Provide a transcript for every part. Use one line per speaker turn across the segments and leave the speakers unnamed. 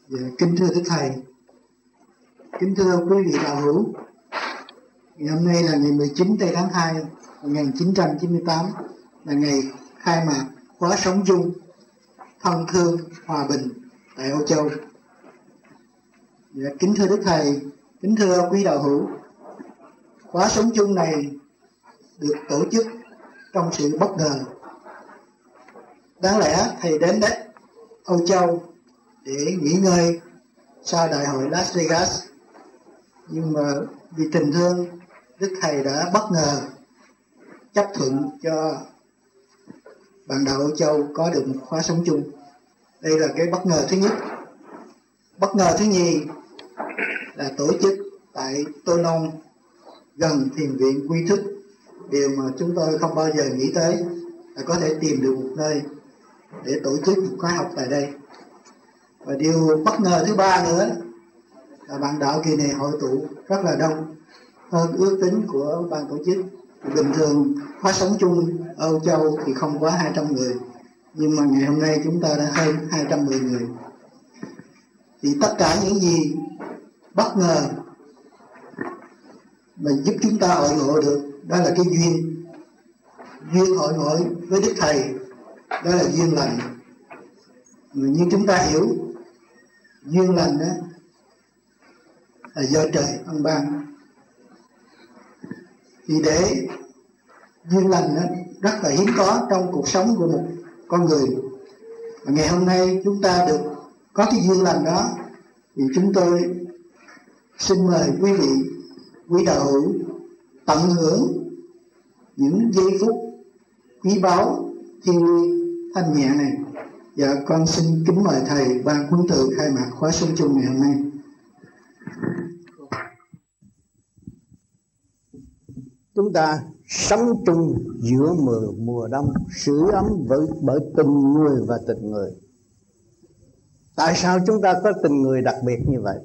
Kính thưa Đức Thầy, kính thưa quý vị đạo hữu, ngày hôm nay là ngày 19 tây tháng 2 năm 1998, là ngày khai mạc khóa sống chung thân thương hòa bình tại Âu Châu. Kính thưa Đức Thầy, kính thưa quý đạo hữu, khóa sống chung này được tổ chức trong sự bất ngờ. Đáng lẽ Thầy đến đất Âu Châu để nghỉ ngơi sau đại hội Las Vegas, nhưng mà vì tình thương, Đức Thầy đã bất ngờ chấp thuận cho bạn đạo Âu Châu có được một khóa sống chung. Đây là cái bất ngờ thứ nhất. Bất ngờ thứ nhì là tổ chức tại Tô Nông, gần thiền viện Quy Thức, điều mà chúng tôi không bao giờ nghĩ tới là có thể tìm được một nơi để tổ chức một khóa học tại đây. Và điều bất ngờ thứ ba nữa là bạn đạo kỳ này hội tụ rất là đông, hơn ước tính của ban tổ chức. Bình thường khóa sống chung ở Âu Châu thì không quá 200 người, nhưng mà ngày hôm nay chúng ta đã hơn 210 người. Thì tất cả những gì bất ngờ mà giúp chúng ta hội ngộ được, đó là cái duyên hội ngộ với Đức Thầy, đó là duyên lành. Mà như chúng ta hiểu, duyên lành đó là do trời ân ban. Thì để duyên lành đó rất là hiếm có trong cuộc sống của một con người. Và ngày hôm nay chúng ta được có cái duyên lành đó, thì chúng tôi xin mời quý vị, quý đạo hữu tận hưởng những giây phút quý báu thiên liêng thanh nhẹ này. Và con xin kính mời Thầy ban huấn từ khai mạc khóa sống chung ngày hôm nay.
Chúng ta sống chung giữa mùa đông, sưởi ấm bởi tình người và tình người. Tại sao chúng ta có tình người đặc biệt như vậy?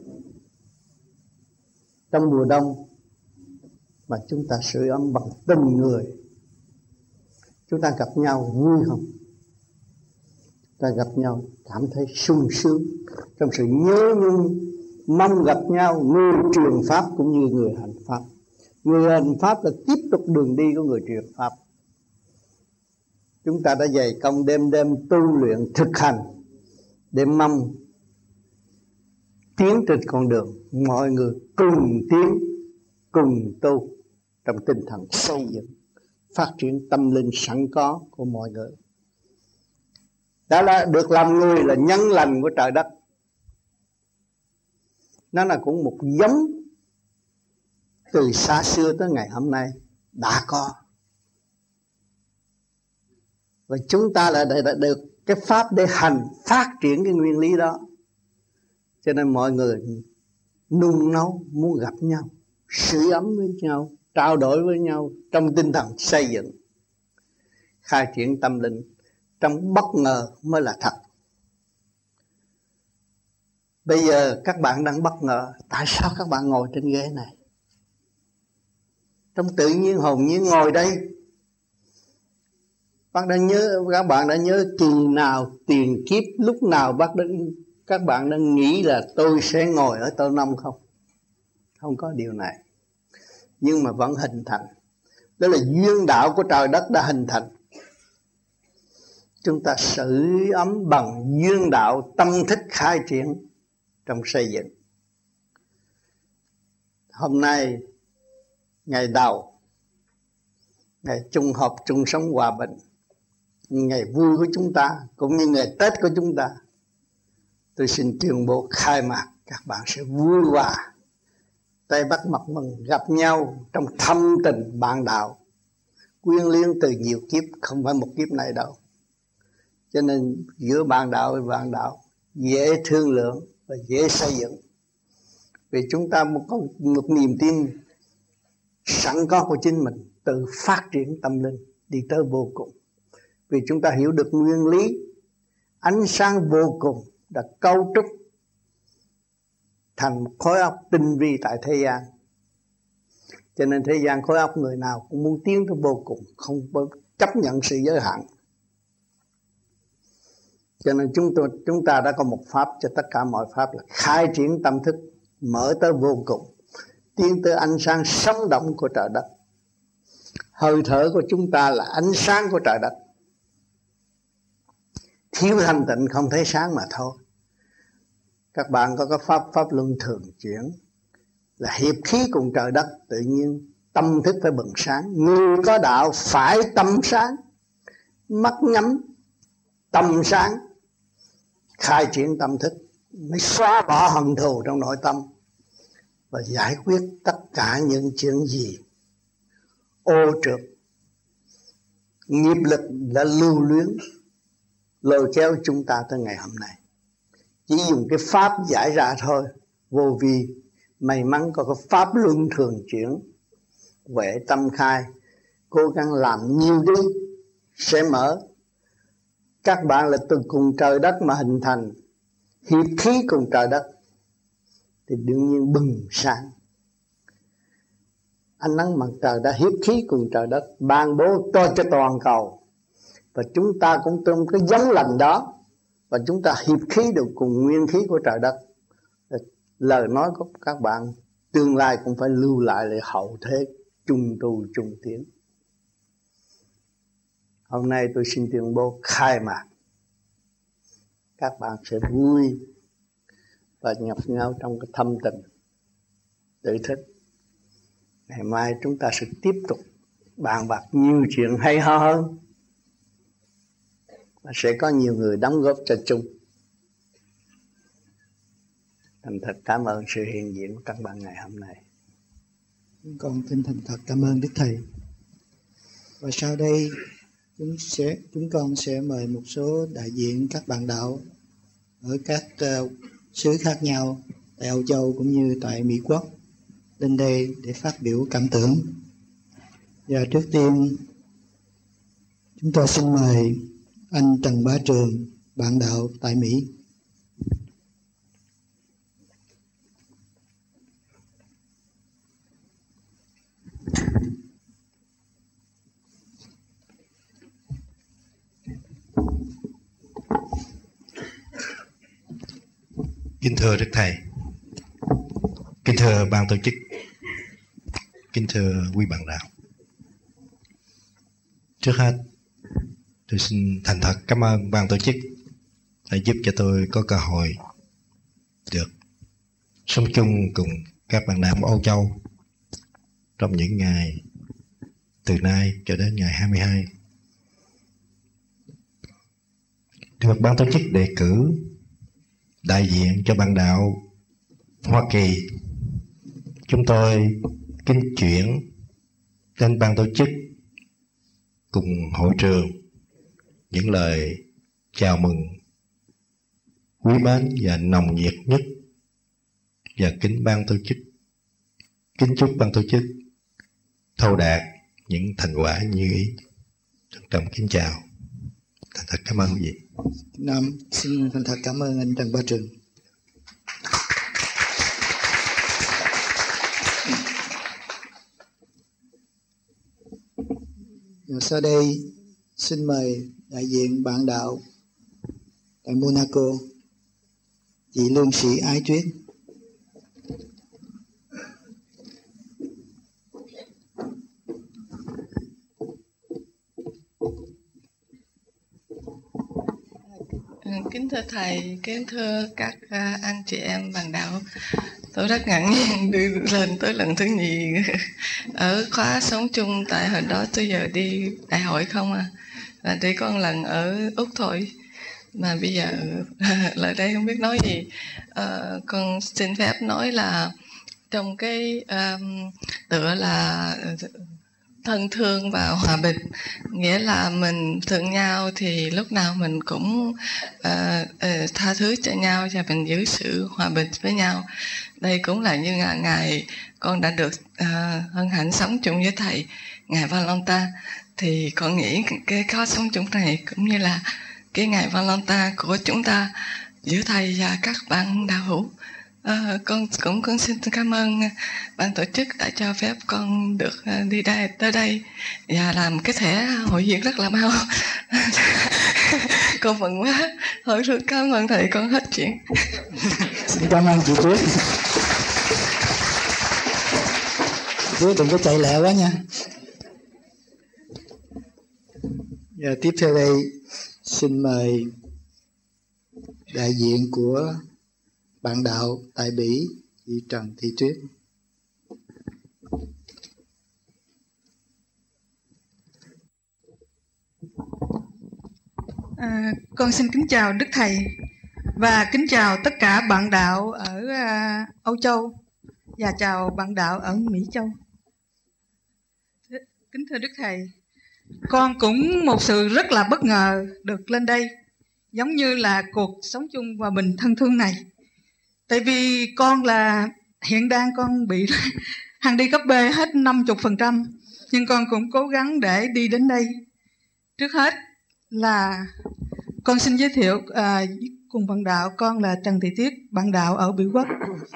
Trong mùa đông mà chúng ta sưởi ấm bằng tình người. Chúng ta gặp nhau vui không? Ta gặp nhau cảm thấy sung sướng trong sự nhớ nhung, mong gặp nhau. Người truyền pháp cũng như người hành pháp. Người hành pháp là tiếp tục đường đi của người truyền pháp. Chúng ta đã dày công đêm tu luyện thực hành để mong tiến trên con đường mọi người cùng tiến, cùng tu trong tinh thần xây dựng, phát triển tâm linh sẵn có của mọi người. Đó là được làm người là nhân lành của trời đất. Nó là cũng một giống từ xa xưa tới ngày hôm nay đã có. Và chúng ta đã được cái pháp để hành phát triển cái nguyên lý đó. Cho nên mọi người nung nấu muốn gặp nhau, sưởi ấm với nhau, trao đổi với nhau trong tinh thần xây dựng, khai triển tâm linh. Trong bất ngờ mới là thật. Bây giờ các bạn đang bất ngờ. Tại sao các bạn ngồi trên ghế này? Trong tự nhiên hồn nhiên ngồi đây. Các bạn đã nhớ kỳ nào, tiền kiếp, lúc nào các bạn đang nghĩ là tôi sẽ ngồi ở Tô Nông không? Không có điều này. Nhưng mà vẫn hình thành. Đó là duyên đạo của trời đất đã hình thành. Chúng ta sưởi ấm bằng duyên đạo tâm thức khai triển trong xây dựng. Hôm nay ngày đầu, ngày chung họp chung sống hòa bình, ngày vui của chúng ta cũng như ngày Tết của chúng ta, tôi xin tuyên bố khai mạc các bạn sẽ vui hòa, tay bắt mặt mừng, gặp nhau trong thâm tình bạn đạo, quyến liên từ nhiều kiếp, không phải một kiếp này đâu. Cho nên giữa bạn đạo với bạn đạo dễ thương lượng và dễ xây dựng. Vì chúng ta có một niềm tin sẵn có của chính mình, tự phát triển tâm linh đi tới vô cùng. Vì chúng ta hiểu được nguyên lý ánh sáng vô cùng đã cấu trúc thành một khối óc tinh vi tại thế gian. Cho nên thế gian khối óc người nào cũng muốn tiến tới vô cùng, không chấp nhận sự giới hạn. Cho nên chúng ta đã có một pháp cho tất cả mọi pháp là khai triển tâm thức, mở tới vô cùng, tiến tới ánh sáng sống động của trời đất. Hơi thở của chúng ta là ánh sáng của trời đất. Thiếu thanh tịnh không thấy sáng mà thôi. Các bạn có cái pháp luân thường chuyển là hiệp khí cùng trời đất, tự nhiên tâm thức phải bừng sáng. Người có đạo phải tâm sáng, mắt nhắm tâm sáng, khai triển tâm thức mới xóa bỏ hận thù trong nội tâm và giải quyết tất cả những chuyện gì ô trượt nghiệp lực đã lưu luyến lôi kéo chúng ta tới ngày hôm nay. Chỉ dùng cái pháp giải ra thôi. Vô vi may mắn có cái pháp luân thường chuyển, huệ tâm khai, cố gắng làm nhiều đi sẽ mở. Các bạn là từ cùng trời đất mà hình thành, hiệp khí cùng trời đất thì đương nhiên bừng sáng. Ánh nắng mặt trời đã hiệp khí cùng trời đất ban bố cho toàn cầu, và chúng ta cũng trong cái giống lành đó, và chúng ta hiệp khí được cùng nguyên khí của trời đất. Lời nói của các bạn tương lai cũng phải lưu lại để hậu thế trung tu trung tiến. Hôm nay tôi xin tuyên bố khai mạc. Các bạn sẽ vui và nhập nhau trong cái thâm tình tự thức. Ngày mai chúng ta sẽ tiếp tục bàn bạc nhiều chuyện hay ho hơn, và sẽ có nhiều người đóng góp cho chung. Thành thật cảm ơn sự hiện diện của các bạn ngày hôm nay.
Con xin thành thật cảm ơn Đức Thầy. Và sau đây chúng con sẽ mời một số đại diện các bạn đạo ở các xứ khác nhau tại Âu Châu cũng như tại Mỹ Quốc lên đây để phát biểu cảm tưởng. Và trước tiên chúng tôi xin mời anh Trần Bá Trường, bạn đạo tại Mỹ.
Kính thưa Đức Thầy, kính thưa ban tổ chức, kính thưa quý bạn đạo. Trước hết, tôi xin thành thật cảm ơn ban tổ chức đã giúp cho tôi có cơ hội được sống chung cùng các bạn đạo Âu Châu trong những ngày từ nay cho đến ngày 22. Được ban tổ chức đề cử đại diện cho bạn đạo Hoa Kỳ, chúng tôi kính chuyển đến ban tổ chức cùng hội trường những lời chào mừng quý mến và nồng nhiệt nhất, và kính ban tổ chức, kính chúc ban tổ chức thâu đạt những thành quả như ý. Trân trọng kính chào, thành thật cảm ơn quý vị.
Nam xin thành thật cảm ơn anh Trần Bá Trường. Và sau đây xin mời đại diện bạn đạo tại Monaco, chị Lương Sĩ Ái Tuyết.
Kính thưa Thầy, kính thưa các anh chị em bạn đạo, tôi rất ngạc nhiên đi lên tới lần thứ nhì ở khóa sống chung. Tại hồi đó tôi giờ đi đại hội không là đi có một lần ở Úc thôi, mà bây giờ lại đây không biết nói gì. Con xin phép nói là trong cái tựa là thân thương và hòa bình, nghĩa là mình thương nhau thì lúc nào mình cũng tha thứ cho nhau và mình giữ sự hòa bình với nhau. Đây cũng là như ngày con đã được hân hạnh sống chung với Thầy ngày Valentine, thì con nghĩ cái có sống chung này cũng như là cái ngày Valentine của chúng ta giữa Thầy và các bạn đạo hữu. Con xin cảm ơn ban tổ chức đã cho phép con được đi tới đây và làm cái thẻ hội viên rất là mau. Con mừng quá. Thôi cảm ơn thầy, con hết chuyện.
Xin cảm ơn chị Phước. Phước đừng có chạy lẹ quá nha. Giờ tiếp theo đây xin mời đại diện của bạn đạo tại Bỉ, chị Trần Thị Tuyết.
Con xin kính chào Đức Thầy và kính chào tất cả bạn đạo ở Âu Châu và chào bạn đạo ở Mỹ Châu. Kính thưa Đức Thầy, con cũng một sự rất là bất ngờ được lên đây, giống như là cuộc sống chung hòa bình thân thương này. Tại vì con là hiện đang con bị hàng đi cấp B hết 50%, nhưng con cũng cố gắng để đi đến đây. Trước hết là con xin giới thiệu cùng bạn đạo, con là Trần Thị Tuyết, bạn đạo ở Bỉ Quốc.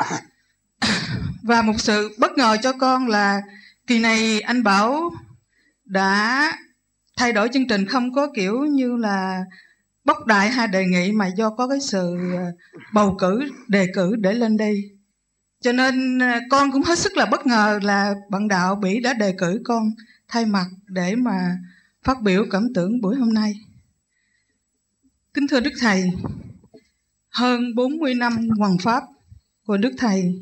Và một sự bất ngờ cho con là kỳ này anh Bảo đã thay đổi chương trình, không có kiểu như là bốc đại hay đề nghị, mà do có cái sự bầu cử, đề cử để lên đây. Cho nên con cũng hết sức là bất ngờ là bạn đạo Bỉ đã đề cử con thay mặt để mà phát biểu cảm tưởng buổi hôm nay. Kính thưa Đức Thầy, hơn 40 năm hoằng pháp của Đức Thầy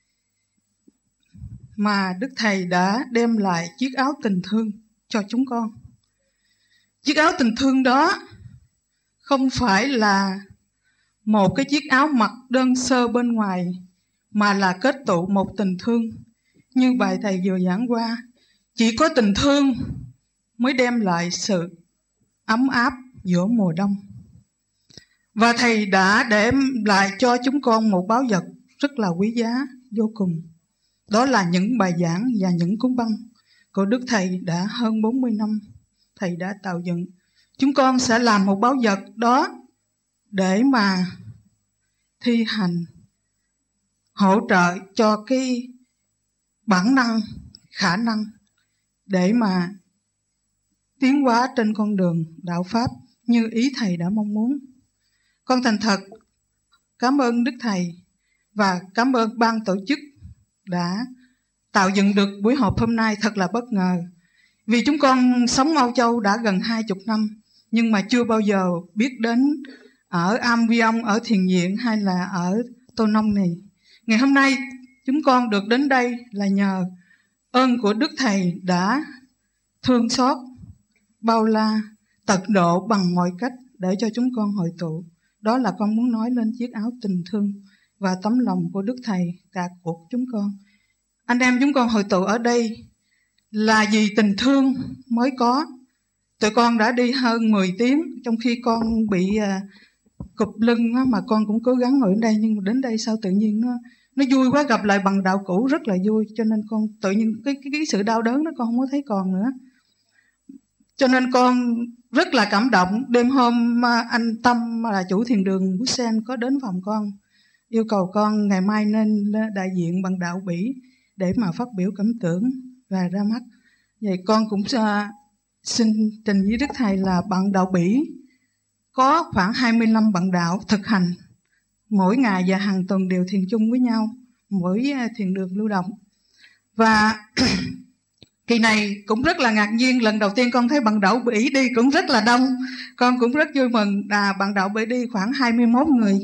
mà Đức Thầy đã đem lại chiếc áo tình thương cho chúng con. Chiếc áo tình thương đó không phải là một cái chiếc áo mặc đơn sơ bên ngoài, mà là kết tụ một tình thương. Như bài Thầy vừa giảng qua, chỉ có tình thương mới đem lại sự ấm áp giữa mùa đông. Và Thầy đã đem lại cho chúng con một báu vật rất là quý giá vô cùng. Đó là những bài giảng và những cuốn băng của Đức Thầy đã hơn 40 năm Thầy đã tạo dựng. Chúng con sẽ làm một báu vật đó để mà thi hành, hỗ trợ cho cái bản năng, khả năng để mà tiến hóa trên con đường đạo Pháp như ý Thầy đã mong muốn. Con thành thật cảm ơn Đức Thầy và cảm ơn ban tổ chức đã tạo dựng được buổi họp hôm nay thật là bất ngờ. Vì chúng con sống Âu Châu đã gần 20 năm, nhưng mà chưa bao giờ biết đến ở Am Vi Ông, ở Thiền Viện hay là ở Tô Nông này. Ngày hôm nay chúng con được đến đây là nhờ ơn của Đức Thầy đã thương xót, bao la, tận độ bằng mọi cách để cho chúng con hội tụ. Đó là con muốn nói lên chiếc áo tình thương và tấm lòng của Đức Thầy cả cuộc chúng con. Anh em chúng con hội tụ ở đây là vì tình thương mới có. Tụi con đã đi hơn 10 tiếng, trong khi con bị cụp lưng á, mà con cũng cố gắng ngồi ở đây, nhưng mà đến đây sao tự nhiên nó vui quá, gặp lại bằng đạo cũ rất là vui, cho nên con tự nhiên cái sự đau đớn đó con không có thấy còn nữa. Cho nên con rất là cảm động. Đêm hôm anh Tâm là chủ thiền đường Bussen có đến phòng con, yêu cầu con ngày mai nên đại diện bằng đạo Bỉ để mà phát biểu cảm tưởng và ra mắt. Vậy con cũng xin trình với Đức Thầy là bạn đạo Bỉ có khoảng 25 bạn đạo thực hành mỗi ngày và hàng tuần đều thiền chung với nhau, mỗi thiền đường lưu động. Và kỳ này cũng rất là ngạc nhiên, lần đầu tiên con thấy bạn đạo Bỉ đi cũng rất là đông. Con cũng rất vui mừng, bạn đạo Bỉ đi khoảng 21 người.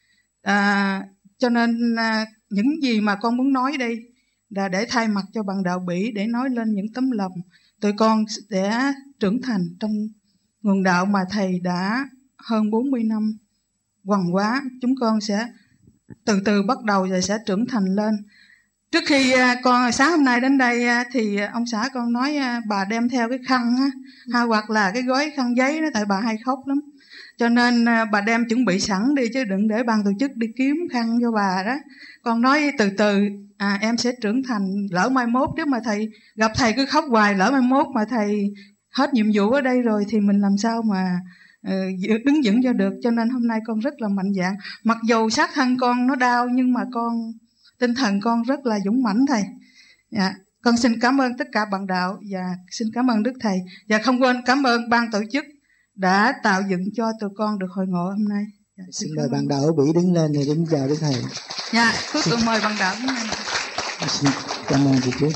Cho nên những gì mà con muốn nói đây là để thay mặt cho bạn đạo Bỉ, để nói lên những tấm lòng tụi con sẽ trưởng thành trong nguồn đạo mà Thầy đã hơn 40 năm hoằng hóa. Chúng con sẽ từ từ bắt đầu rồi sẽ trưởng thành lên. Trước khi con sáng hôm nay đến đây thì ông xã con nói bà đem theo cái khăn á, hay hoặc là cái gói khăn giấy đó, tại bà hay khóc lắm. Cho nên bà đem chuẩn bị sẵn đi, chứ đừng để ban tổ chức đi kiếm khăn cho bà đó. Con nói từ từ em sẽ trưởng thành, lỡ mai mốt nếu mà thầy gặp thầy cứ khóc hoài, lỡ mai mốt mà thầy hết nhiệm vụ ở đây rồi thì mình làm sao mà đứng vững cho được. Cho nên hôm nay con rất là mạnh dạn, mặc dù xác thân con nó đau nhưng mà con tinh thần con rất là dũng mãnh thầy. Con xin cảm ơn tất cả bạn đạo và xin cảm ơn Đức Thầy, và không quên cảm ơn ban tổ chức đã tạo dựng cho tụi con được hội ngộ hôm nay. Dạ,
xin mời bạn đạo Bỉ đứng lên rồi đứng chào Đức Thầy.
Dạ, cuối cùng mời bạn đạo đứng lên.
Xin cảm ơn chị chú.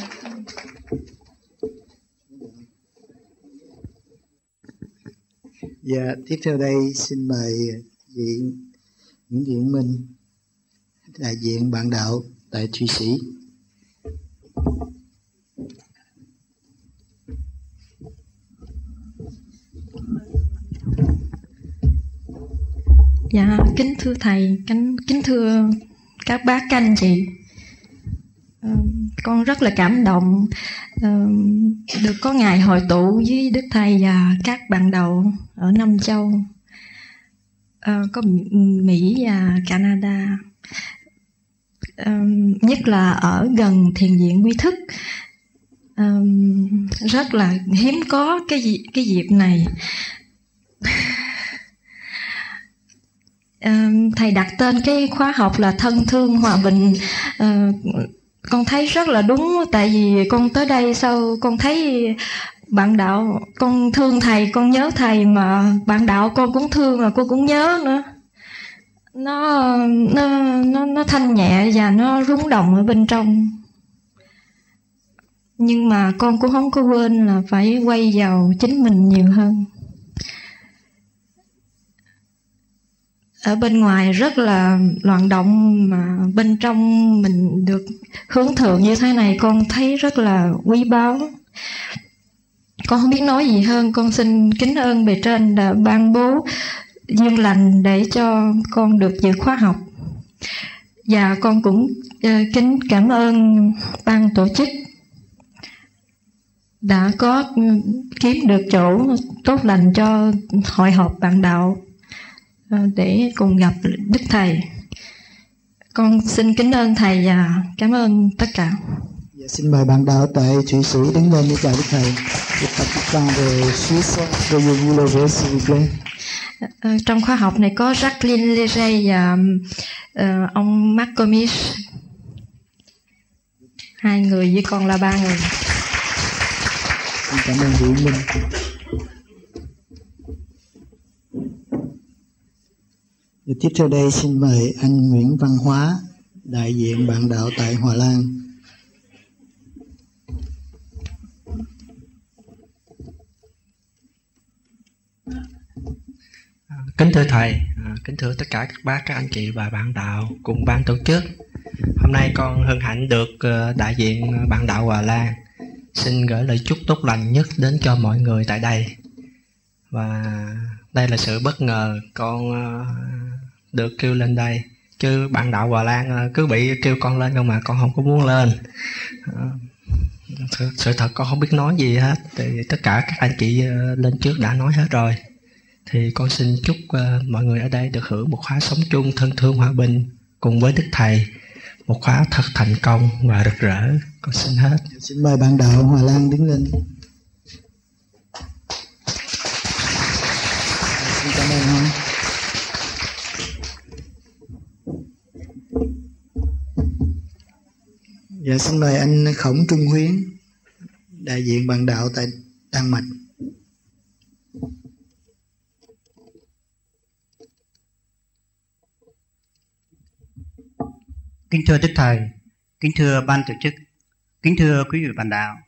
Dạ, tiếp theo đây xin mời viện Nguyễn Thiện Minh, đại diện bạn đạo tại Thụy Sĩ.
Dạ, kính thưa thầy, kính thưa các bác, các anh chị. Con rất là cảm động được có ngày hội tụ với Đức Thầy và các bạn đạo ở Nam Châu, có Mỹ và Canada, nhất là ở gần thiền viện Quy Thức. Rất là hiếm có cái dịp này. Thầy đặt tên cái khóa học là Thân Thương Hòa Bình. Con thấy rất là đúng, tại vì con tới đây sau con thấy bạn đạo, con thương thầy, con nhớ thầy, mà bạn đạo con cũng thương và cô cũng nhớ nữa. Nó thanh nhẹ và nó rung động ở bên trong. Nhưng mà con cũng không có quên là phải quay vào chính mình nhiều hơn. Ở bên ngoài rất là loạn động, mà bên trong mình được hướng thượng như thế này, con thấy rất là quý báu. Con không biết nói gì hơn. Con xin kính ơn bề trên đã ban bố duyên lành để cho con được dự khóa học. Và con cũng kính cảm ơn ban tổ chức đã có kiếm được chỗ tốt lành cho hội họp bạn đạo để cùng gặp Đức Thầy. Con xin kính ơn Thầy và cảm ơn tất cả.
Dạ, xin mời bạn đạo tại Thụy Sĩ đứng lên để chào Đức Thầy.
Trong khóa học này có Jacqueline Leray và ông Marcomis. 2 người với con là 3 người.
Xin cảm ơn vị Minh. Tiếp theo đây xin mời anh Nguyễn Văn Hóa, đại diện bạn đạo tại Hòa Lan.
Kính thưa Thầy, kính thưa tất cả các bác, các anh chị và bạn đạo cùng ban tổ chức. Hôm nay con hân hạnh được đại diện bạn đạo Hòa Lan xin gửi lời chúc tốt lành nhất đến cho mọi người tại đây. Và đây là sự bất ngờ con được kêu lên đây, chứ bạn đạo Hòa Lan cứ bị kêu con lên không mà con không có muốn lên. Sự thật con không biết nói gì hết, thì tất cả các anh chị lên trước đã nói hết rồi. Thì con xin chúc mọi người ở đây được hưởng một khóa sống chung thân thương hòa bình cùng với Đức Thầy, một khóa thật thành công và rực rỡ. Con xin hết.
Xin mời bạn đạo Hòa Lan đứng lên. Xin cảm ơn ông. Dạ, xin mời anh Khổng Trung Huyến, đại diện bạn đạo tại Đan Mạch.
Kính thưa Đức Thầy, kính thưa ban tổ chức, kính thưa quý vị bạn đạo.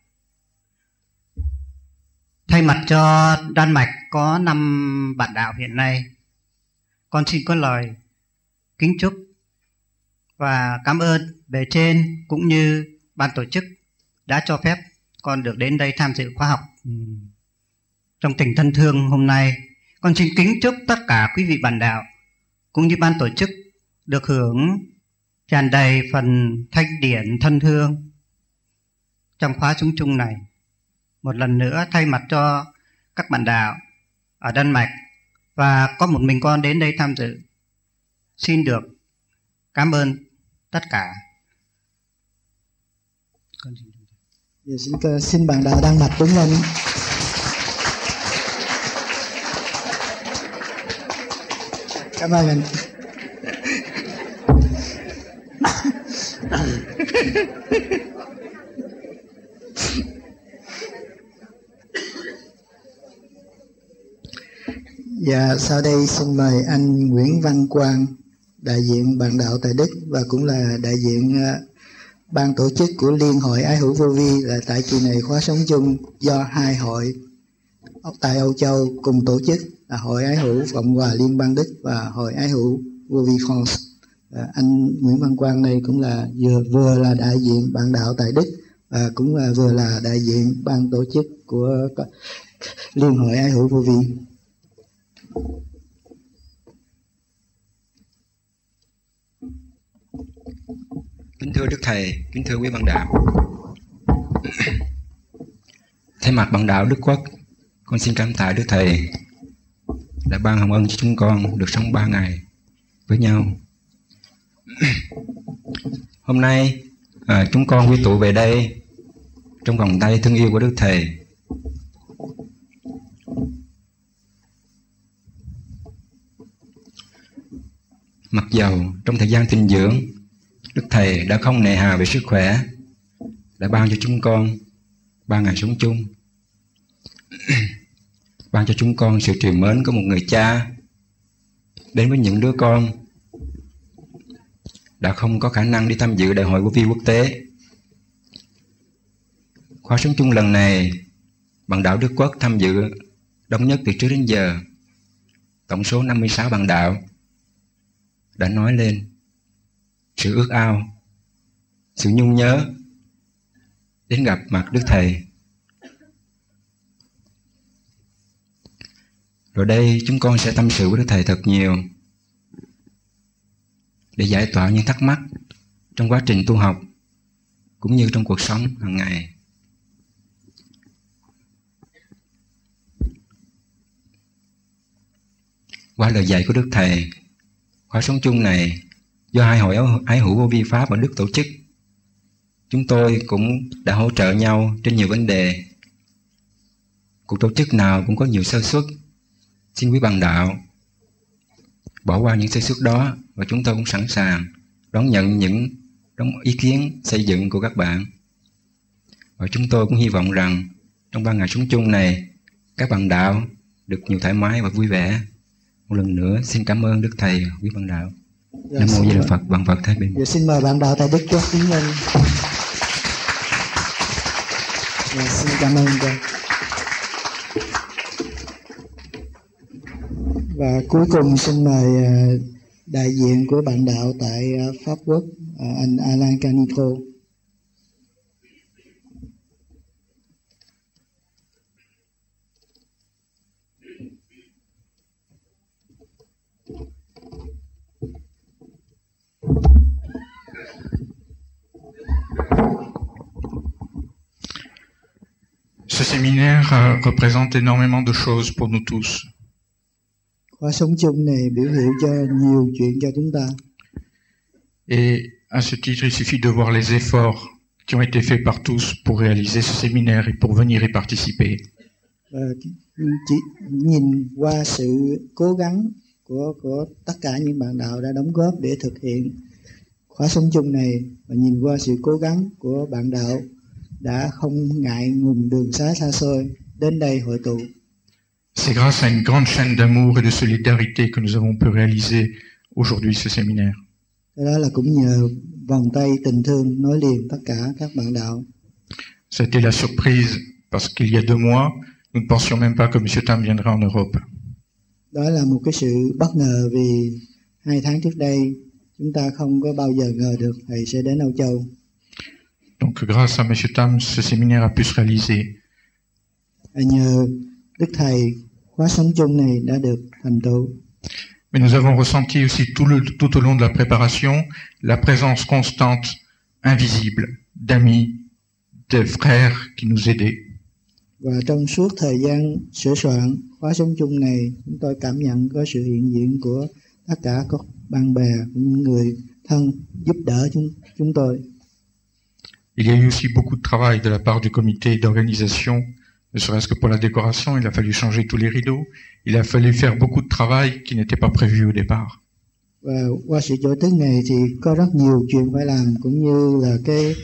Thay mặt cho Đan Mạch có 5 bạn đạo hiện nay, con xin có lời kính chúc và cảm ơn bề trên cũng như ban tổ chức đã cho phép con được đến đây tham dự khóa học trong tình thân thương hôm nay. Con xin kính chúc tất cả quý vị bạn đạo cũng như ban tổ chức được hưởng tràn đầy phần thanh điển thân thương trong khóa chúng chung này. Một lần nữa thay mặt cho các bạn đạo ở Đan Mạch và có một mình con đến đây tham dự, xin được cảm ơn tất cả.
Xin bạn đạo Đan Mạch đứng lên. Cảm ơn anh. Dạ, sau đây xin mời anh Nguyễn Văn Quang, đại diện bạn đạo tại Đức và cũng là đại diện ban tổ chức của Liên hội Ái hữu vô vi, là tại kỳ này khóa sống chung do hai hội tại Âu Châu cùng tổ chức là Hội Ái hữu Cộng hòa Liên bang Đức và Hội Ái hữu vô vi France. Anh Nguyễn Văn Quang này cũng là vừa là đại diện bạn đạo tại Đức và cũng là vừa là đại diện ban tổ chức của Liên hội Ái hữu vô vi.
Kính thưa Đức Thầy, kính thưa quý bạn đạo. Thay mặt bạn đạo Đức Quốc, con xin cảm tạ Đức Thầy đã ban hồng ân cho chúng con được sống 3 ngày với nhau. Hôm nay chúng con quy tụ về đây trong vòng tay thương yêu của Đức Thầy. Mặc dầu trong thời gian tịnh dưỡng, Đức Thầy đã không nề hà về sức khỏe, đã ban cho chúng con 3 ngày sống chung. Ban cho chúng con sự trìu mến của một người cha đến với những đứa con đã không có khả năng đi tham dự Đại hội Vô vi quốc tế. Khóa sống chung lần này, bạn đạo Đức Quốc tham dự đông nhất từ trước đến giờ. Tổng số 56 bạn đạo đã nói lên sự ước ao, sự nhung nhớ đến gặp mặt Đức Thầy. Rồi đây chúng con sẽ tâm sự với Đức Thầy thật nhiều để giải tỏa những thắc mắc trong quá trình tu học cũng như trong cuộc sống hàng ngày. Qua lời dạy của Đức Thầy, khóa sống chung này do hai hội Ái hữu vô vi Pháp ở Đức tổ chức. Chúng tôi cũng đã hỗ trợ nhau trên nhiều vấn đề. Cuộc tổ chức nào cũng có nhiều sơ suất. Xin quý bạn đạo bỏ qua những sơ suất đó, và chúng tôi cũng sẵn sàng đón nhận những ý kiến xây dựng của các bạn. Và chúng tôi cũng hy vọng rằng trong 3 ngày sống chung này, các bạn đạo được nhiều thoải mái và vui vẻ. Một lần nữa xin cảm ơn Đức Thầy, quý bạn đạo. Nam mô Di Đà Phật, vạn Phật thái bình.
Giờ xin mời bạn đạo tại Đức Quốc tiến lên. Xin cảm ơn cô. Và cuối cùng xin mời đại diện của bạn đạo tại Pháp Quốc, anh Alain Canitro.
Ce séminaire représente énormément de choses pour nous tous.
Khóa sống chung này biểu hiện cho nhiều chuyện cho chúng ta.
Et à ce titre, il suffit de voir les efforts qui ont été faits par tous pour réaliser ce séminaire et pour venir y participer.
Chỉ nhìn qua sự cố gắng của tất cả những bạn đạo đã đóng góp để thực hiện khóa sống chung này, và nhìn qua sự cố gắng của bạn đạo đã không ngại ngùng đường xá xa xôi đến đây hội tụ.
C'est grâce à une grande chaîne d'amour et de solidarité que nous avons pu réaliser aujourd'hui ce séminaire.
Đó là cũng nhờ vòng tay tình thương nối liền tất cả các bạn đạo.
C'était la surprise parce qu'il y a 2 mois, nous ne pensions même pas que M. Tam viendrait en Europe.
Đó là một cái sự bất ngờ vì 2 tháng trước đây chúng ta không có bao giờ ngờ được thầy sẽ đến Âu Châu.
Donc grâce à M. Tam, ce séminaire a pu se réaliser.
Nhờ Đức Thầy, khóa sống chung này đã được thành tựu.
Mais nous avons ressenti aussi tout au long de la préparation la présence constante, invisible, d'amis, de frères qui nous aidaient.
Và trong suốt thời gian sửa soạn khóa sống chung này, chúng tôi cảm nhận có sự hiện diện của tất cả các bạn bè, những người thân giúp đỡ chúng tôi.
Il y a eu aussi beaucoup de travail de la part du comité d'organisation, ne serait-ce que pour la décoration, il a fallu changer tous les rideaux, il a fallu faire beaucoup de travail qui n'était pas prévu au départ.
Và qua sự tổ chức này thì có rất nhiều chuyện phải làm, cũng như là cái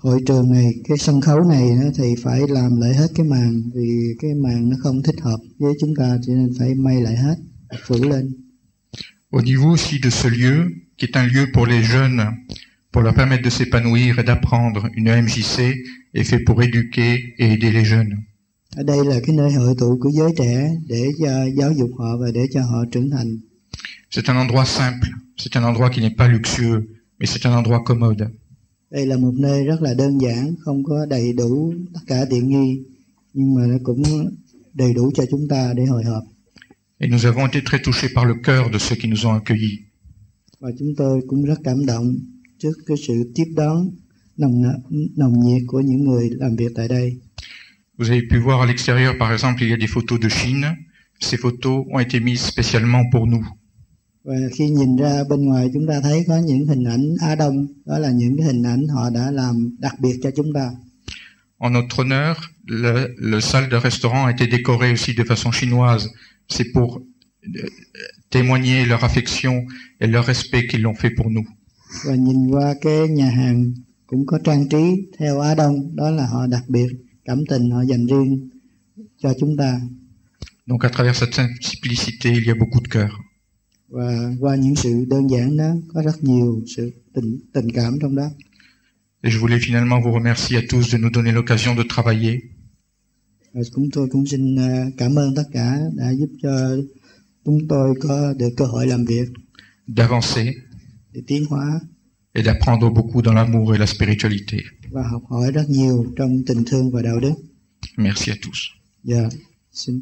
hội trường này, cái sân khấu này thì phải làm lại hết cái màn, vì cái màn nó không thích hợp với chúng ta, cho nên phải may lại hết, phủ lên.
Au niveau aussi de ce lieu, qui est un lieu pour les jeunes, pour leur permettre de s'épanouir et d'apprendre, une MJC est fait pour éduquer et aider les jeunes.
Ở đây là cái nơi hội tụ của giới trẻ để cho giáo dục họ và để cho họ trưởng thành.
C'est un endroit simple, c'est un endroit qui n'est pas luxueux, mais c'est un endroit commode.
Đây là một nơi rất là đơn giản, không có đầy đủ tất cả tiện nghi, nhưng mà nó cũng đầy đủ cho chúng ta để hội họp.
Et nous avons été très touchés par le cœur de ceux qui nous ont accueillis.
Và chúng tôi cũng rất cảm động trước cái sự tiếp đón nồng nhiệt của những người làm việc tại đây.
Vous avez pu voir à l'extérieur, par exemple, il y a des photos de Chine. Ces photos ont été mises spécialement pour nous.
Và khi nhìn ra bên ngoài chúng ta thấy có những hình ảnh Á Đông, đó là những cái hình ảnh họ đã làm đặc biệt cho chúng ta.
En notre honneur, le salle de restaurant a été décorée aussi de façon chinoise. C'est pour témoigner leur affection et leur respect qu'ils l'ont fait pour nous.
Và nhìn qua cái nhà hàng cũng có trang trí theo Á Đông, đó là họ đặc biệt cảm tình họ dành riêng cho chúng ta.
Donc à travers cette simplicité, il y a beaucoup de cœur.
Và qua những sự đơn giản đó có rất nhiều sự tình cảm trong đó.
Et je voulais finalement vous remercier à tous de nous donner l'occasion de travailler.
Và tôi cũng xin cảm ơn tất cả đã giúp cho chúng tôi có được cơ hội làm việc,
d'avancer,
để tiến hóa,
et d'apprendre beaucoup dans l'amour et la spiritualité.
Và học hỏi rất nhiều trong tình thương và đạo đức.
Merci à tous.
Dạ, xin.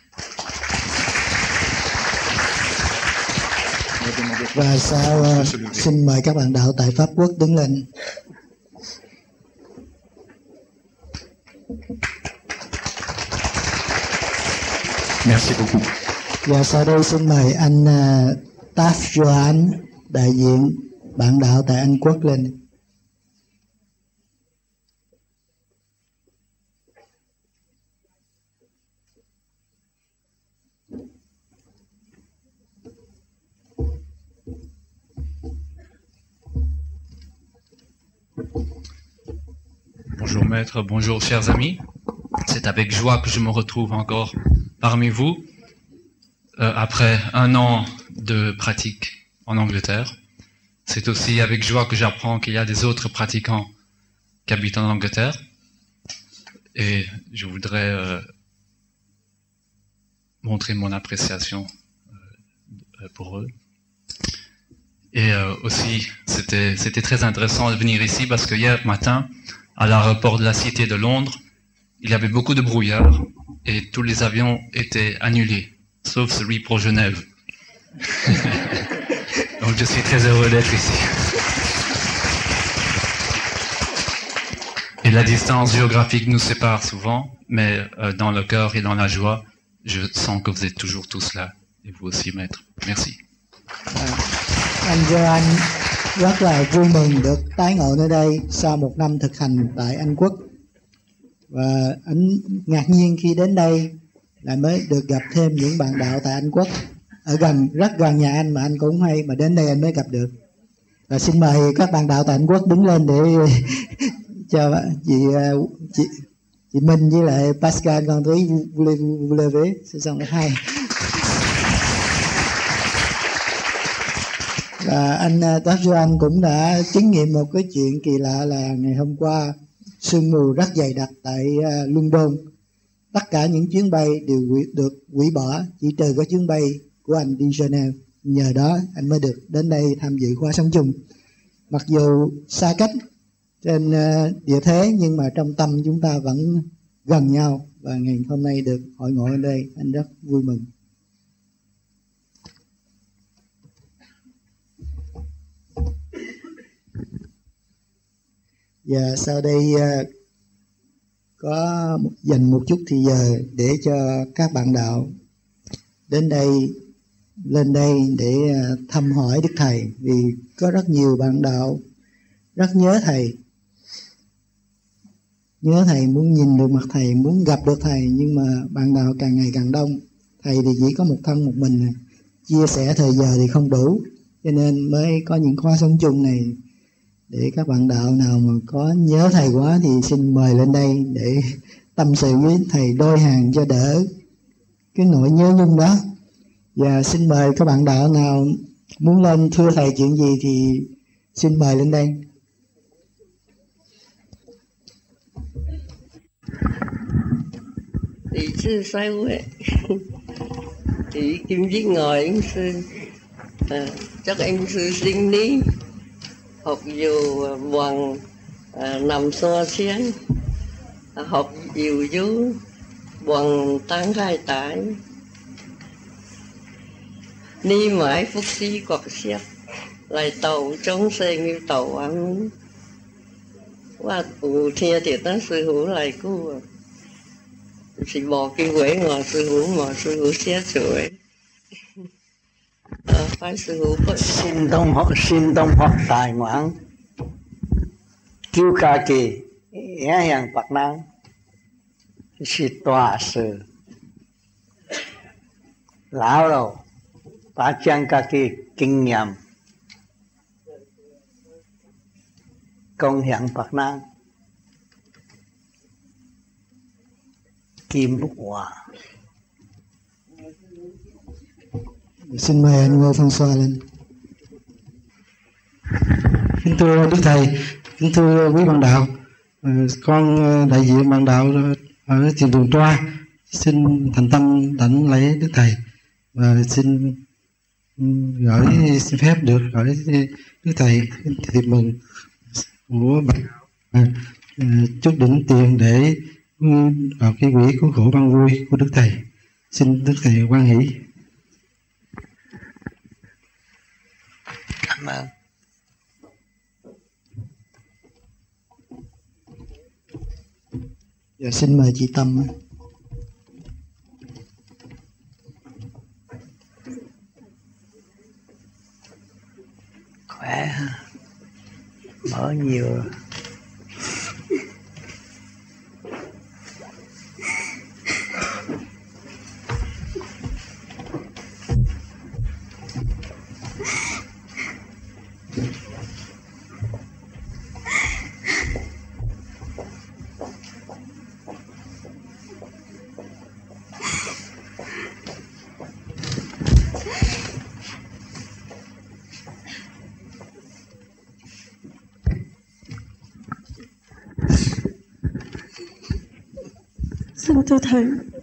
Và sau xin mời các bạn đạo tại Pháp Quốc đứng lên.
Merci beaucoup.
Và sau đây xin mời anh Taf Joan, đại diện bạn đạo tại Anh Quốc lên.
Bonjour maître, bonjour chers amis. C'est avec joie que je me retrouve encore parmi vous après un an de pratique en Angleterre. C'est aussi avec joie que j'apprends qu'il y a des autres pratiquants qui habitent en Angleterre. Et je voudrais montrer mon appréciation pour eux. Et aussi, c'était très intéressant de venir ici parce que hier matin, à l'aéroport de la Cité de Londres, il y avait beaucoup de brouillard et tous les avions étaient annulés, sauf celui pour Genève. Donc je suis très heureux d'être ici. Et la distance géographique nous sépare souvent, mais dans le cœur et dans la joie, je sens que vous êtes toujours tous là, et vous aussi, maître. Merci.
Anh Joan rất là vui mừng được tái ngộ nơi đây sau một năm thực hành tại Anh Quốc. Và anh ngạc nhiên khi đến đây lại mới được gặp thêm những bạn đạo tại Anh Quốc ở rất gần nhà anh mà anh cũng không hay, mà đến đây anh mới gặp được. Và xin mời các bạn đạo tại Anh Quốc đứng lên để cho chị Minh với lại Pascal con thấy vous levez, c'est xong hai. Và anh Taf Joan cũng đã chứng nghiệm một cái chuyện kỳ lạ là ngày hôm qua sương mù rất dày đặc tại London. Tất cả những chuyến bay đều được hủy bỏ, chỉ trừ có chuyến bay của anh đi Geneva. Nhờ đó anh mới được đến đây tham dự khóa sống chung. Mặc dù xa cách trên địa thế nhưng mà trong tâm chúng ta vẫn gần nhau. Và ngày hôm nay được hội ngộ ở đây, anh rất vui mừng. Và sau đây có dành một chút thì giờ để cho các bạn đạo lên đây để thăm hỏi Đức Thầy, vì có rất nhiều bạn đạo rất nhớ Thầy, muốn nhìn được mặt Thầy, muốn gặp được Thầy, nhưng mà bạn đạo càng ngày càng đông. Thầy thì chỉ có một thân một mình, chia sẻ thời giờ thì không đủ, cho nên mới có những khóa sống chung này để các bạn đạo nào mà có nhớ thầy quá thì xin mời lên đây để tâm sự với thầy đôi hàng cho đỡ cái nỗi nhớ nhung đó. Và xin mời các bạn đạo nào muốn lên thưa thầy chuyện gì thì xin mời lên đây.
Tỷ sư sai huệ tỷ kim chí ngồi anh sư chắc anh sư sinh lý học dù bằng nằm so xiên học dù chú bằng tăng khai tải ni mãi phúc sĩ quạt xét lại tàu chống xe như tàu ăn qua ủ thia thì ta sư hữu lại cô chỉ bỏ cái quế ngọt sư hữu mà sư hữu xét rồi phải sư hữu
xin tông học tài ngoãn cứu ca kỳ é hàng bạc năng sĩ tòa sự lão rồi bà chăng ca kỳ kinh nghiệm công hiện bạc năng kim bút hòa.
Xin mời anh Ngô Văn Xoa lên.
Kính thưa Đức Thầy, kính thưa quý bạn đạo, con đại diện bạn đạo ở thiền đường Troa xin thành tâm đảnh lễ Đức Thầy và xin phép được gửi Đức Thầy thiệp mừng của bạn chút đỉnh tiền để vào cái quỹ cứu khổ ban vui của Đức Thầy. Xin Đức Thầy hoan hỷ.
Cảm ơn.
Giờ xin mời chị Tâm.
Khỏe ha, mở nhiều.
Xin thưa Thầy,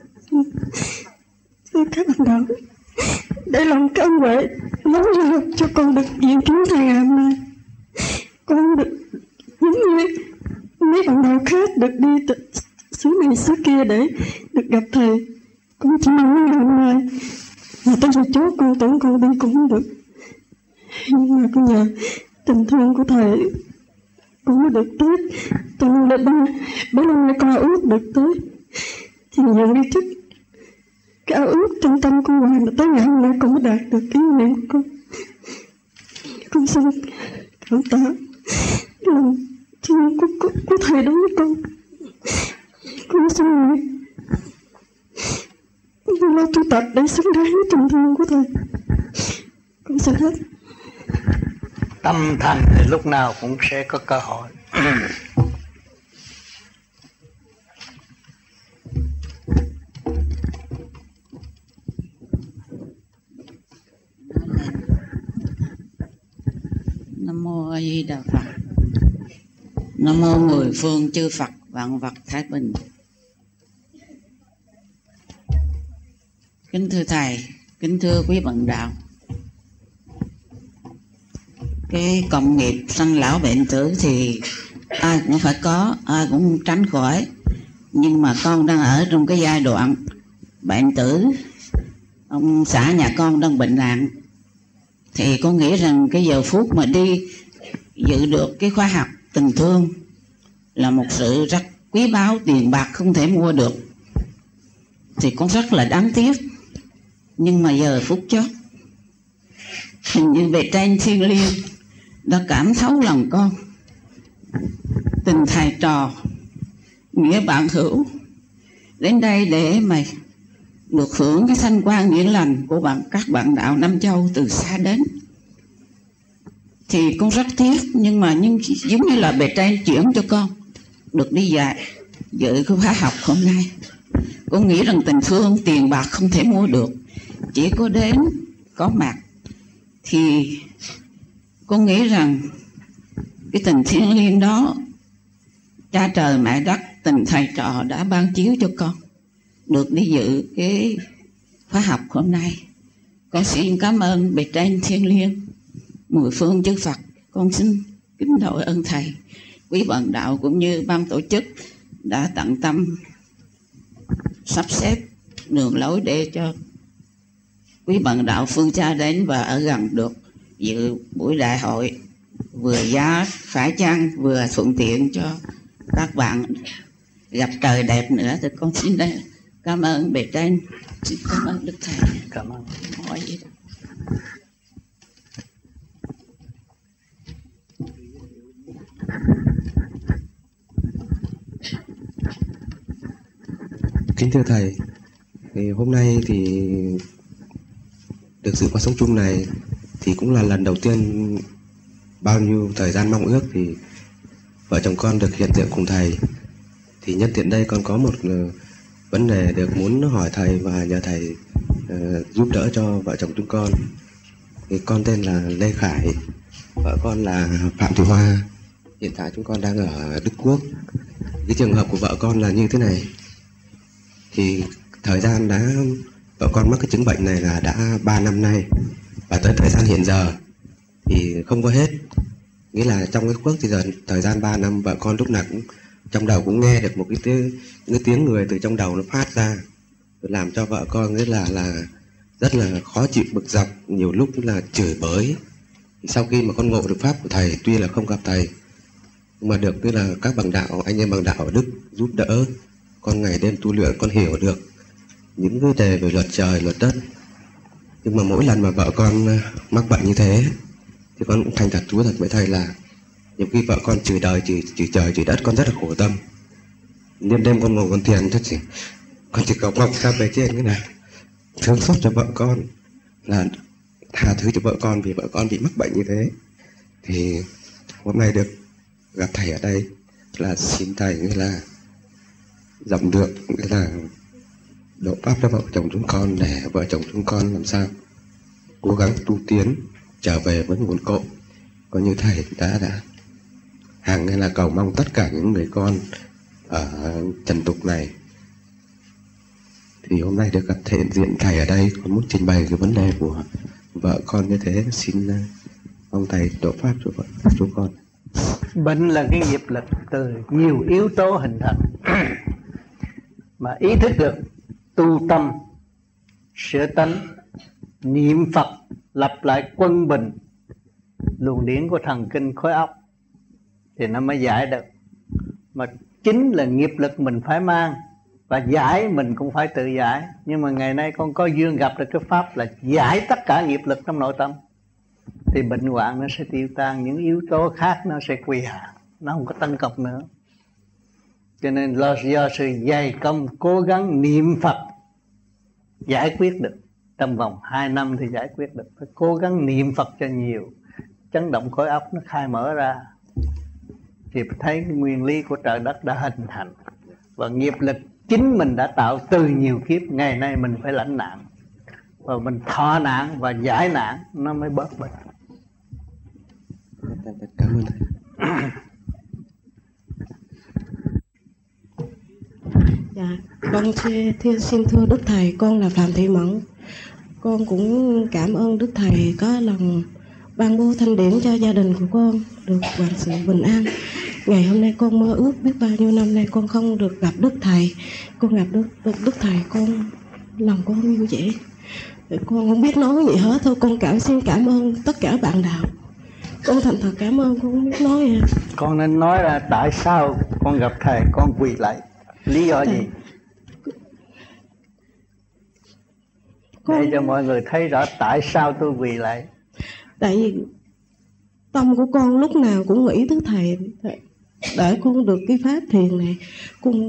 thưa các bạn đạo, để lòng cái ân huệ lớn lao cho con được diện kiến Thầy ngày hôm nay. Con được giống như mấy bạn đạo khác được đi xứ này xứ kia để được gặp Thầy. Con chỉ mong ngày hôm nay mà tới giờ chốt con tưởng con đi cũng không được, nhưng mà con nhờ tình thương của Thầy con mới được tới. Cho nên là bấy lâu nay con ước được tới thì nhận đi chức cái ao ước trong tâm con hoài mà tới ngày hôm nay con mới đạt được cái nguyện của con. Con xin cảm tạ lòng thương của Thầy đối với con. Con xin nguyện lo tu tập để xứng đáng với tình thương của Thầy. Con xin hết.
Tâm thành thì lúc nào cũng sẽ có cơ hội.
Nam mô A Di Đà Phật. Nam mô mười phương chư Phật vạn vật thái bình. Kính thưa Thầy, kính thưa quý bạn đạo, cái cộng nghiệp sanh lão bệnh tử thì ai cũng phải có, ai cũng tránh khỏi. Nhưng mà con đang ở trong cái giai đoạn bệnh tử, ông xã nhà con đang bệnh nặng, thì con nghĩ rằng cái giờ phút mà đi dự được cái khóa học tình thương là một sự rất quý báu, tiền bạc không thể mua được, thì con rất là đáng tiếc. Nhưng mà giờ phút chót hình như về trên thiên liêng đã cảm thấu lòng con, tình thầy trò nghĩa bạn hữu đến đây để mà được hưởng cái thanh quan nghĩa lành của các bạn đạo Nam Châu từ xa đến. thì con rất tiếc, nhưng giống như là bề trên chuyển cho con được đi dạy dự cái khóa học hôm nay. Con nghĩ rằng tình thương tiền bạc không thể mua được, chỉ có đến có mặt. Thì con nghĩ rằng cái tình thiêng liêng đó, cha trời mẹ đất, tình thầy trò đã ban chiếu cho con được đi dự cái khóa học hôm nay. Con xin cảm ơn bề trên thiêng liêng, mười phương chư Phật. Con xin kính đội ơn thầy, quý bạn đạo cũng như ban tổ chức đã tận tâm sắp xếp đường lối để cho quý bạn đạo phương cha đến và ở gần được dự buổi đại hội, vừa giá phải chăng vừa thuận tiện cho các bạn gặp trời đẹp nữa. Thì con xin đây cảm ơn bề trên, xin cảm ơn Đức Thầy.
Cảm ơn.
Hỏi gì đâu.
Kính thưa thầy, thì hôm nay thì được dự khóa sống chung này thì cũng là lần đầu tiên bao nhiêu thời gian mong ước thì vợ chồng con được hiện diện cùng thầy. Thì nhân tiện đây con có một vấn đề được muốn hỏi thầy và nhờ thầy giúp đỡ cho vợ chồng chúng con. Thì con tên là Lê Khải, vợ con là Phạm Thị Hoa. Hiện tại chúng con đang ở Đức Quốc. Cái trường hợp của vợ con là như thế này. Thì thời gian vợ con mắc cái chứng bệnh này là đã 3 năm nay, và tới thời gian hiện giờ thì không có hết. Nghĩa là trong cái khuất thì giờ thời gian 3 năm vợ con lúc nào cũng trong đầu cũng nghe được một cái tiếng người từ trong đầu nó phát ra, làm cho vợ con rất là rất là khó chịu, bực dọc, nhiều lúc là chửi bới. Thì sau khi mà con ngộ được pháp của thầy, tuy là không gặp thầy nhưng mà được tức là các bằng đạo, anh em bằng đạo ở Đức giúp đỡ con ngày đêm tu luyện, con hiểu được những vấn đề về luật trời, luật đất. Nhưng mà mỗi lần mà vợ con mắc bệnh như thế thì con cũng thành thật thú thật với thầy là nhiều khi vợ con chửi đời, chửi trời, chửi đất, con rất là khổ tâm. Đêm đêm con ngồi con thiền, con chỉ cầu mong sao về trên cái này thương xót cho vợ con, là tha thứ cho vợ con vì vợ con bị mắc bệnh như thế. Thì hôm nay được gặp thầy ở đây là xin thầy nghĩa là dòng được, nghĩa là độ pháp cho vợ chồng chúng con, để vợ chồng chúng con làm sao cố gắng tu tiến trở về với nguồn cội, coi như thầy đã hàng ngày là cầu mong tất cả những người con ở trần tục này. Thì hôm nay được gặp thể diện thầy ở đây, con muốn trình bày cái vấn đề của vợ con như thế, xin mong thầy độ pháp cho vợ chúng con.
Bệnh là cái nghiệp lực từ nhiều yếu tố hình thành, mà ý thức được tu tâm, sửa tánh, niệm Phật, lập lại quân bình luồng điển của thần kinh khối óc thì nó mới giải được. Mà chính là nghiệp lực mình phải mang, và giải mình cũng phải tự giải. Nhưng mà ngày nay con có duyên gặp được cái pháp là giải tất cả nghiệp lực trong nội tâm, thì bệnh hoạn nó sẽ tiêu tan, những yếu tố khác nó sẽ quy hạ, nó không có tấn công nữa. Cho nên là do sự dày công cố gắng niệm Phật giải quyết được. Trong vòng 2 năm thì giải quyết được. Phải cố gắng niệm Phật cho nhiều, chấn động khối óc nó khai mở ra, thì thấy cái nguyên lý của trời đất đã hình thành. Và nghiệp lực chính mình đã tạo từ nhiều kiếp, ngày nay mình phải lãnh nạn, và mình thọ nạn và giải nạn nó mới bớt bệnh.
Cảm ơn thầy.
Dạ, con xin thưa Đức Thầy, con là Phạm Thị Mẫn. Con cũng cảm ơn Đức Thầy có lần ban bố thanh điển cho gia đình của con được hoàn sự bình an. Ngày hôm nay con mơ ước biết bao nhiêu năm nay con không được gặp Đức Thầy. Con gặp được Đức Thầy, con lòng con vui vẻ. Con không biết nói gì hết thôi. Con xin cảm ơn tất cả bạn đạo. Con thành thật cảm ơn, con không biết nói gì.
Con nên nói là tại sao con gặp thầy con quỳ lại, lý do gì, để cho mọi người thấy rõ tại sao tôi quỳ lại.
Tại vì tâm của con lúc nào cũng nghĩ tới thầy, để con được cái pháp thiền này. Con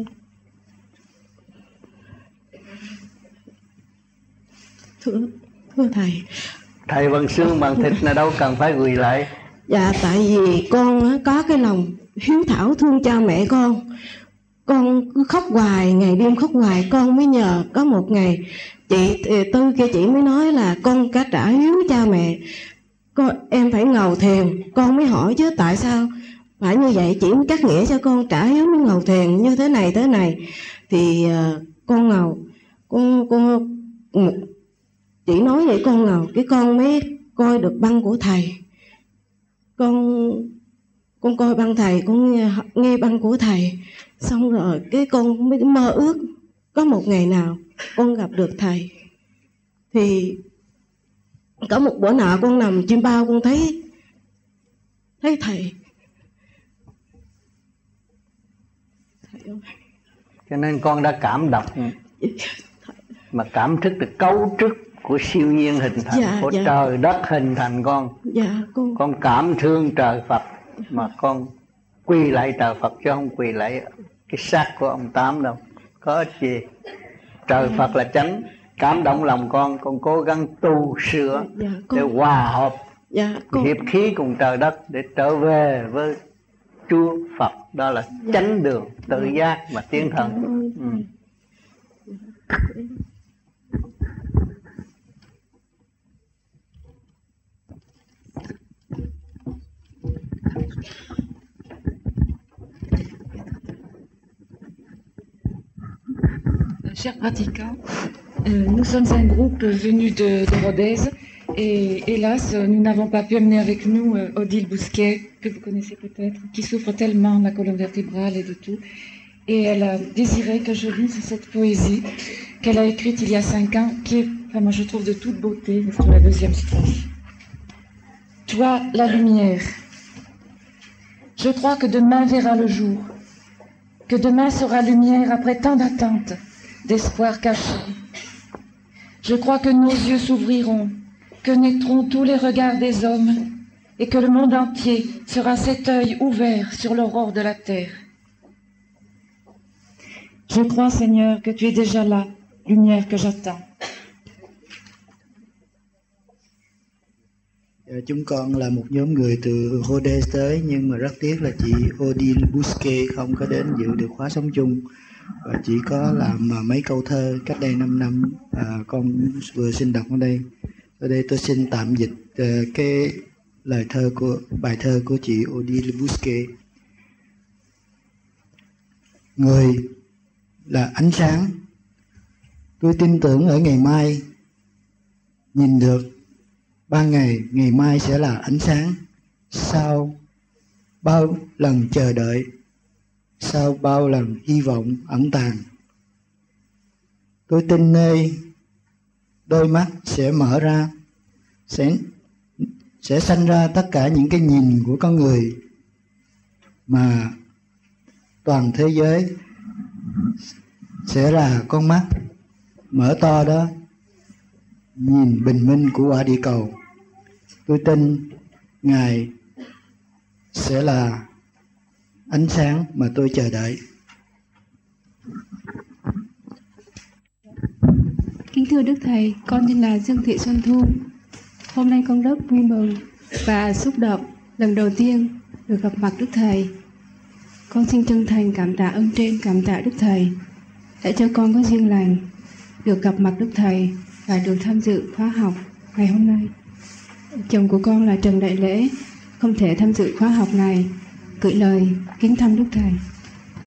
thưa thầy,
thầy bằng xương bằng thịt là đâu cần phải quỳ lại.
Dạ, tại vì con có cái lòng hiếu thảo thương cha mẹ con cứ khóc hoài, ngày đêm khóc hoài. Con mới nhờ có một ngày chị Tư kia, chị mới nói là con cả trả hiếu cha mẹ, em phải ngầu thiền. Con mới hỏi chứ tại sao phải như vậy, chị mới cắt nghĩa cho con trả hiếu mới ngầu thiền như thế này. Thì con ngầu, chị nói vậy con ngầu, cái con mới coi được băng của thầy. Con coi băng thầy, con nghe băng của thầy, xong rồi cái con mới mơ ước có một ngày nào con gặp được thầy. Thì có một bữa nọ con nằm chim bao, con thấy thầy.
Cho nên con đã cảm động, mà cảm thức được cấu trúc của siêu nhiên hình thành, của trời đất hình thành con. Con cảm thương trời Phật, mà con quỳ lại trời Phật chứ không quỳ lại cái xác của ông Tám đâu. Có gì trời Phật là chánh, cảm động lòng con cố gắng tu sửa để hòa hợp hiệp khí cùng trời đất để trở về với Chúa Phật. Đó là chánh đường tự giác mà tiến thần.
Chers pratiquants, nous sommes un groupe venu de Rodez et hélas, nous n'avons pas pu amener avec nous Odile Bousquet, que vous connaissez peut-être, qui souffre tellement de la colonne vertébrale et de tout. Et elle a désiré que je lise cette poésie qu'elle a écrite il y a 5 ans, qui est, enfin, moi je trouve de toute beauté, sur la 2e strophe. Toi, la lumière, je crois que demain verra le jour, que demain sera lumière après tant d'attentes, d'espoir caché. Je crois que nos yeux s'ouvriront, que naîtront tous les regards des hommes, et que le monde entier sera cet œil ouvert sur l'aurore de la terre. Je crois, Seigneur, que tu es déjà là, lumière que j'attends.
Chúng con là một nhóm người từ Rodez tới, nhưng mà rất tiếc là chị Odile Bousquet không có đến dự được khóa sống chung, và chỉ có làm mấy câu thơ cách đây 5 năm con vừa xin đọc ở đây. Ở đây tôi xin tạm dịch cái bài thơ của chị Odile Bousquet. Người là ánh sáng, tôi tin tưởng ở ngày mai, nhìn được ban ngày, ngày mai sẽ là ánh sáng. Sau bao lần chờ đợi, sau bao lần hy vọng ẩn tàng, tôi tin nơi đôi mắt sẽ mở ra, sẽ sanh ra tất cả những cái nhìn của con người, mà toàn thế giới sẽ là con mắt mở to đó, nhìn bình minh của quả địa cầu. Tôi tin Ngài sẽ là ánh sáng mà tôi chờ đợi.
Kính thưa Đức Thầy, con tên là Dương Thị Xuân Thu. Hôm nay con rất vui mừng và xúc động lần đầu tiên được gặp mặt Đức Thầy. Con xin chân thành cảm tạ ơn trên, cảm tạ Đức Thầy đã cho con có duyên lành được gặp mặt Đức Thầy và được tham dự khóa học ngày hôm nay. Chồng của con là Trần Đại Lễ không thể tham dự khóa học này, gửi lời kính thăm Đức Thầy.